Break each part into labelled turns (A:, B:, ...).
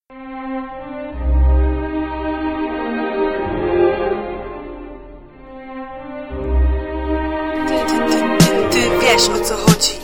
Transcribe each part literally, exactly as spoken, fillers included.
A: Ty, ty, ty, ty, ty wiesz, o co chodzi.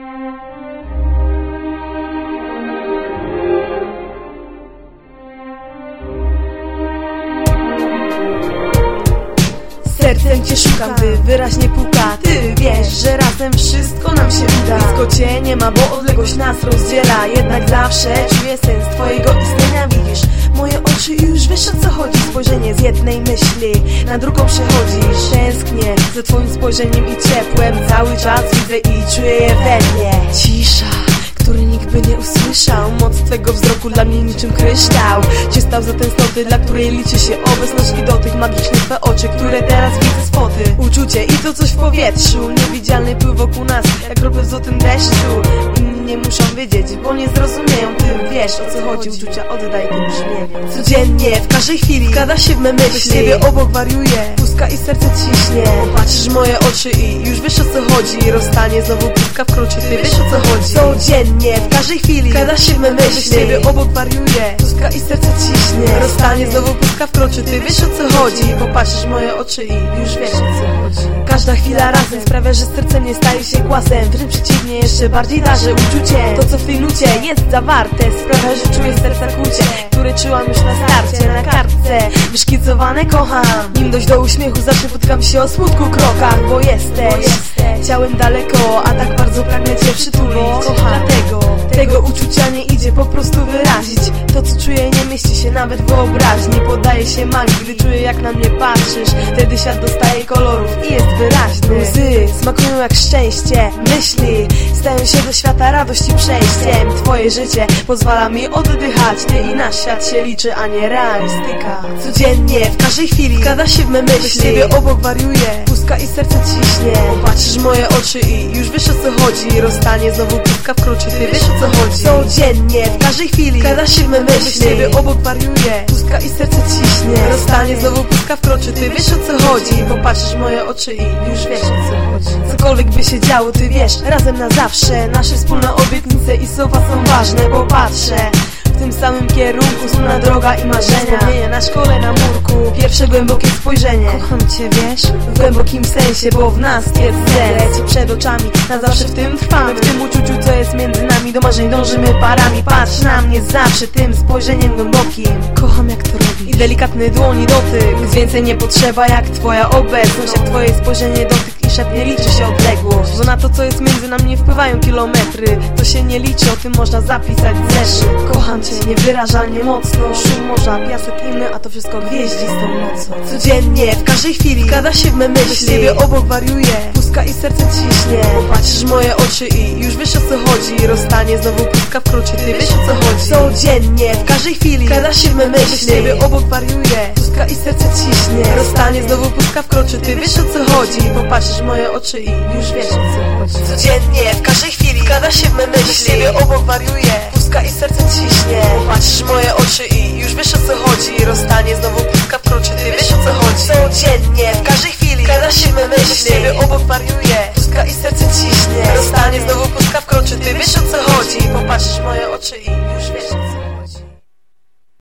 B: Sercem cię szukam, by wyraźnie puka. Ty wiesz, że razem wszystko nam się uda. Blisko cię nie ma, bo odległość nas rozdziela. Jednak zawsze czuję sens twojego istnienia. Widzisz moje oczy i już wiesz, o co chodzi. Spojrzenie z jednej myśli na drugą przechodzisz. Tęsknię za twoim spojrzeniem i ciepłem. Cały czas widzę i czuję je we mnie. Cisza, który nikt by nie usłyszał. Moc twego wzroku dla mnie niczym kryształ. Cię stał za tęsknoty, dla której liczy się obecność i dotyk. Magiczne twe oczy, które teraz widzę z foty. Uczucie i to coś w powietrzu. Niewidzialny pływ wokół nas, jak kropel w złotym deszczu. Inni nie muszą wiedzieć, bo nie zrozumieją. Ty wiesz, o co chodzi, uczucia oddaj tym brzmieniom. Codziennie, w każdej chwili wkrada się w me myśli. Z ciebie obok wariuje, pustka i serce ciśnie. Patrzysz w moje oczy i już wiesz, o co chodzi. Rozstanie, znowu pustka wkroczy, ty wiesz, o co chodzi. Codziennie, w każdej chwili wkrada się w me myśli. Z ciebie obok wariuje, pustka i serce ciśnie. Rozstanie, znowu pustka wkroczy, ty wiesz, o co chodzi. Popatrzysz w moje oczy i już wiesz, o co chodzi. Każda chwila razem sprawia, że serce nie staje się głasem. Wręcz przeciwnie, jeszcze bardziej darzy uczucie. To, co w tej nucie jest zawarte, sprawia, że czuję serca kłucie, które czułam już na starcie. Na kartce wyszkicowane kocham. Nim dojść do uśmiechu, zawsze potkam się o smutku krokach. Bo jesteś, bo jesteś ciałem daleko, a tak bardzo pragnę cię przytulić. Kocham, dlatego tego uczucia nie idzie po prostu wyrazić. To, co czuję, nie mieści się nawet w wyobraźni. Podaje się magii, gdy czuję, jak na mnie patrzysz. Wtedy świat dostaje kolorów i jest wyraźny. Łzy smakują jak szczęście. Myśli stają się do świata radości przejściem. Twoje życie pozwala mi oddychać. Ty i nasz świat się liczy, a nie realistyka. Codziennie, w każdej chwili wkrada się w me myśli. Z ciebie obok wariuje, pustka i serce ciśnie. Patrzysz w moje oczy i już wiesz, o co chodzi. Rozstanie, znowu pustka wkroczy, ty wiesz, o co chodzi. Codziennie, w każdej chwili wkrada się w me myśli. Z ciebie obok wariuje, pustka i serce ciśnie. Rozstanie, znowu pustka wkroczy, ty wiesz, o co chodzi. Popatrzysz w moje oczy i już wiesz, o co chodzi. Cokolwiek by się działo, ty wiesz, razem na zawsze. Nasze wspólne obietnice i słowa są ważne, bo patrzę w tym samym kierunku, wspólna droga i marzenia. Wspomnienia na szkole, na murku, pierwsze głębokie spojrzenie. Kocham cię, wiesz, w głębokim sensie, bo w nas jest sens. Leci przed oczami, na zawsze w tym trwamy. W tym uczuciu, co jest między nami, do marzeń dążymy parami. Patrz na mnie zawsze tym spojrzeniem głębokim. Kocham, jak to robisz. I delikatny dłoni dotyk, nic więcej nie potrzeba jak twoja obecność. Jak twoje spojrzenie, dotyk i szep, nie liczy się odległość. Bo na to, co jest między nami, nie wpływają kilometry. To się nie liczy, o tym można zapisać zeszyt. Kocham cię niewyrażalnie mocno. Szum morza, piasek inny, a to wszystko gwieździstą nocą. Codziennie, w każdej chwili wkrada się w me myśli. Z ciebie obok wariuje, pustka i serce ciśnie. Popatrzysz w moje oczy i już wiesz, o co chodzi. Rozstanie, znowu pustka wkroczy, ty wiesz, o co chodzi. Codziennie, w każdej chwili wkrada się w me myśli. Z ciebie obok wariuje, pustka i serce ciśnie. Rozstanie, znowu pustka wkroczy, ty wiesz, o co chodzi. Popatrzysz w moje oczy i już wiesz, o co chodzi. Codziennie, w każdej chwili wkrada się w me myśli. Z ciebie obok wariuje, pustka i serce ciśnie. Patrzysz w moje oczy i już wiesz, o co chodzi. Rozstanie, znowu pustka wkroczy, ty wiesz, o co chodzi. Codziennie, w każdej chwili wkrada się w me myśli. Z ciebie obok wariuje, pustka i serce ciśnie. Rozstanie, znowu pustka wkroczy, ty wiesz, o co chodzi. Popatrzysz w moje oczy i